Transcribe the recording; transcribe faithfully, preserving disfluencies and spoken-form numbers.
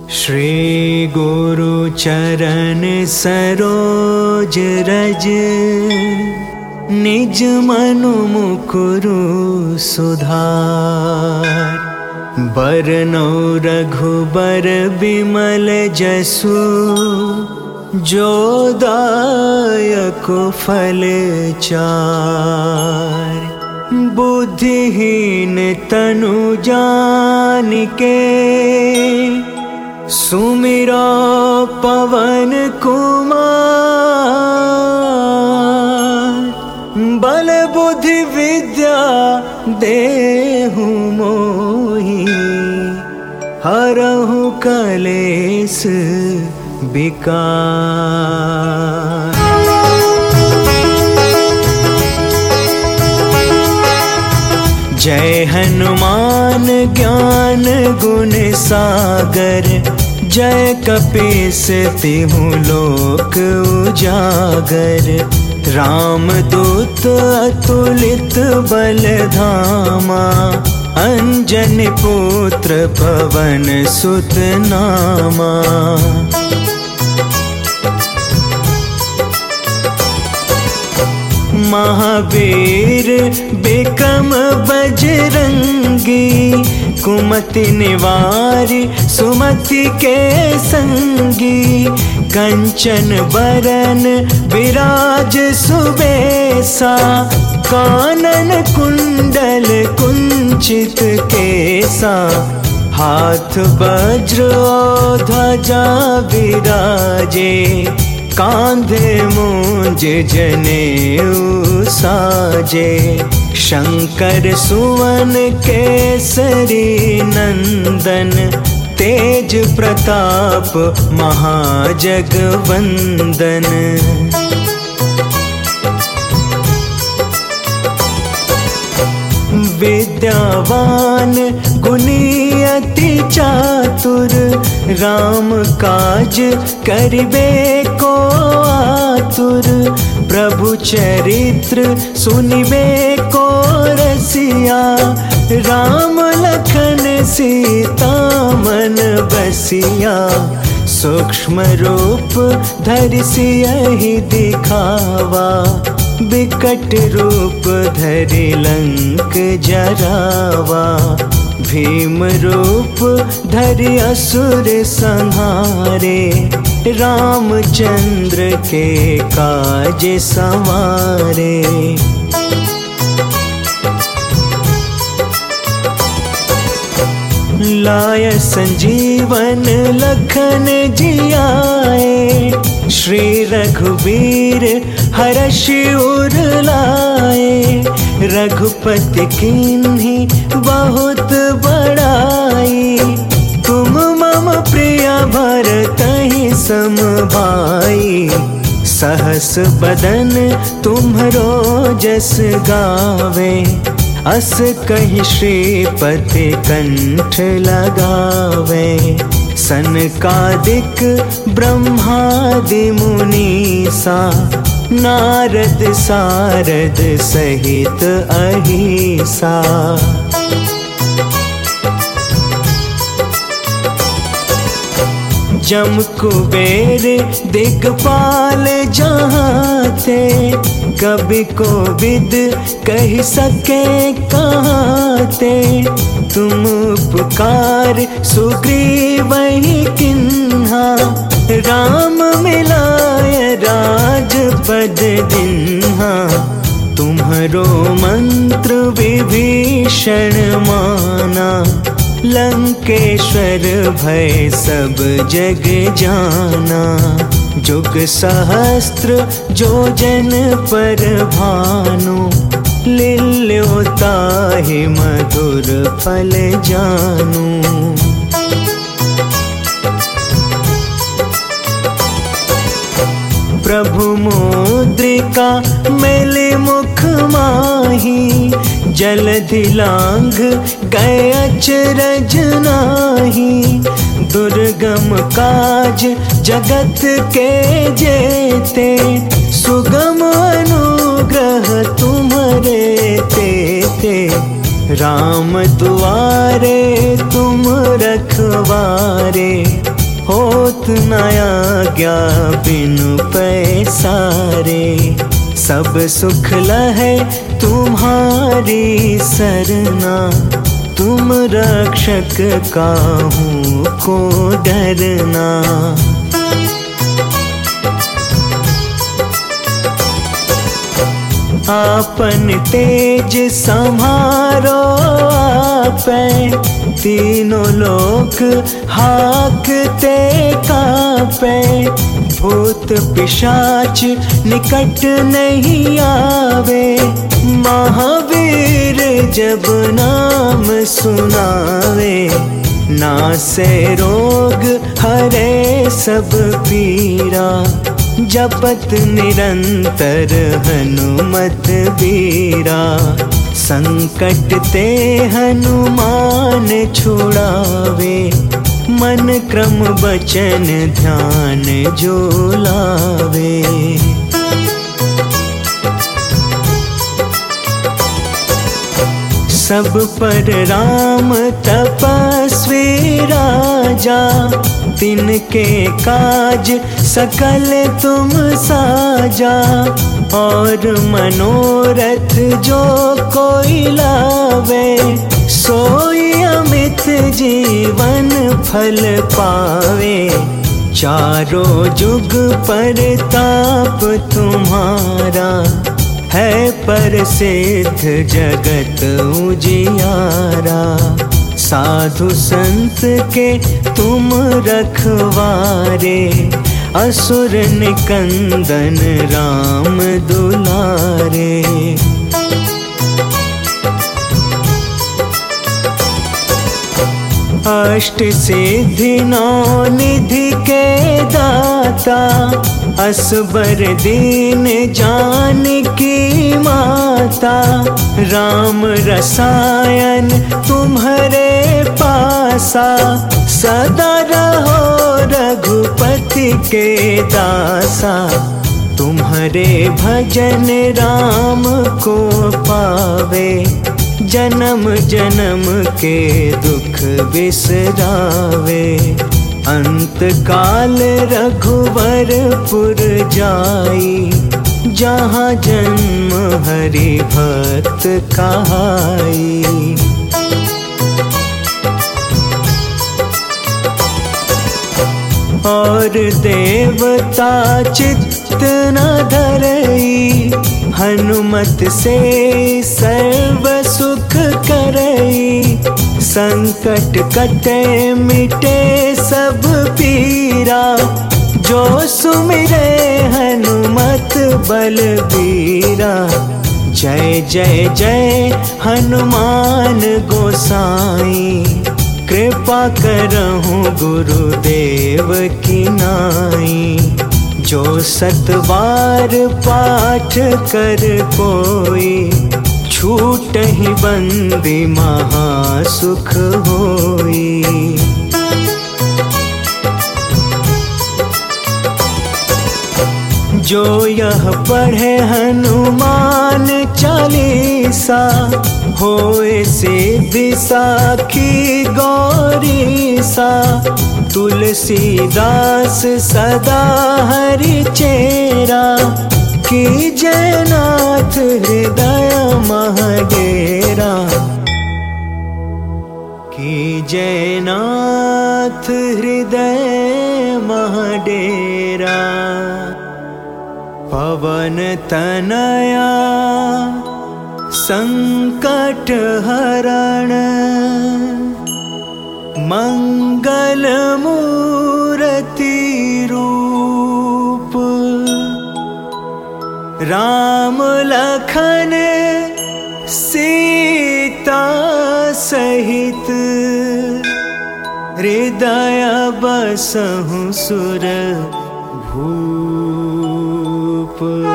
श्री गुरु चरण सरोज रज, निज मनु मुकुरु सुधार। बरनौ रघुबर बिमल जसु, जो दायक फल चार। बुद्धिहीन तनु जानिके, सुमिरो पवन कुमार। बल बुद्धि विद्या देहु मोहि, हरहु कलेस विकार। जय हनुमान ज्ञान गुण सागर, जय कपीस तिहु लोक उजागर। रामदूत अतुलित बल धामा, अंजनी पुत्र पवन सुत नामा। महावीर बिक्रम बजरंगी, कुमति निवारी सुमति के संगी। कंचन बरन विराज सुबेसा, कानन कुंडल कुंचित केसा। हाथ वज्र ध्वजा विराजे, कांधे मूंज जनेऊ साजे। शंकर सुवन केसरी नंदन, तेज प्रताप महाजगवंदन। विद्यावान गुणी अति चातुर, राम काज करिबे को आतुर। प्रभु चरित्र सुनिबे को रसिया, राम लखन सीता मन बसिया। सूक्ष्म रूप धरि सियहि दिखावा, बिकट रूप धरि लंक जरावा। भीम रूप धरि असुर संहारे, रामचंद्र के काज संवारे। लाय संजीवन लखन जियाए, श्री रघुवीर हरषि उर लाए। रघुपति कीन्ही बहुत बड़ाई, तुम मम प्रिय भरतहि सम भाई। सहस बदन तुम्हरो जस गावे, अस कहि श्रीपति कंठ लगावे। सनकादिक ब्रह्मादि मुनीसा, नारद सारद सहित अहिसा। जम कुबेर दिगपाल जहाँ थे, कवि कोविद कहि सके कहाँ ते। तुम उपकार सुग्रीवहि किन्हा, राम मिलाय राजपद दिन्हा। तुम्हरो मंत्र विभीषण माना, लंकेश्वर भय सब जग जाना। जुग सहस्त्र जो जन पर भानु, लील्यो ताहि मधुर फल जानू। प्रभु मुद्रिका मेले मुख माही, जलधि लांघ गए अचरज नाही। दुर्गम काज जगत के जेते, सुगम अनुग्रह तुम्हारे तेते। राम दुआरे तुम रखवारे, होत नया आज्ञा बिनु पैसारे। सब सुख लहे तुम्हारी सरना, तुम रक्षक काहू को डरना। आपन तेज सम्हारो आपै, तीनों लोक हाकते कांपै। भूत पिशाच निकट नहीं आवे, महावीर जब नाम सुनावे। नासे रोग हरे सब पीरा, जपत निरंतर हनुमत बीरा। संकट ते हनुमान छुड़ावे, मन क्रम बचन ध्यान जो लावे। सब पर राम तपस्वी राजा, तिनके काज सकल तुम साजा। और मनोरथ जो कोई लावे, सोई अमित जीवन फल पावे। चारों जुग परताप तुम्हारा, है प्रसिद्ध जगत उजियारा। साधु संत के तुम रखवारे, असुर निकंदन राम दुलारे। अष्ट सिद्धि नौ निधि के दाता, असबर दीन जानकी माता। राम रसायन तुम्हारे पासा, सदा रहो रघुपति के दासा। तुम्हारे भजन राम को पावे, जन्म जन्म के दुख बिसरावे। अंत काल रघुवरपुर जाई, जहाँ जन्म हरि भक्त कहाई। और देवता चित्त न धरई, हनुमत से सर्व सुख करई। संकट कटे मिटे सब पीरा, जो सुमिरे हनुमत बलबीरा। जय जय जय हनुमान गोसाई, कृपा करहूँ गुरुदेव की नाई। जो सत बार पाठ कर कोई, छूट ही बंदी महासुख होई। जो यह पढ़े हनुमान चालीसा, होए सिद्धि साखी गौरीसा। तुलसीदास सदा हरि चेरा, की जयनाथ हृदय महडेरा। की जयनाथ हृदय महडेरा। पवन तनया संकट हरण, मंगल मूर्ति रूप। राम लखन सीता सहित, हृदय बसहु सुर भूप।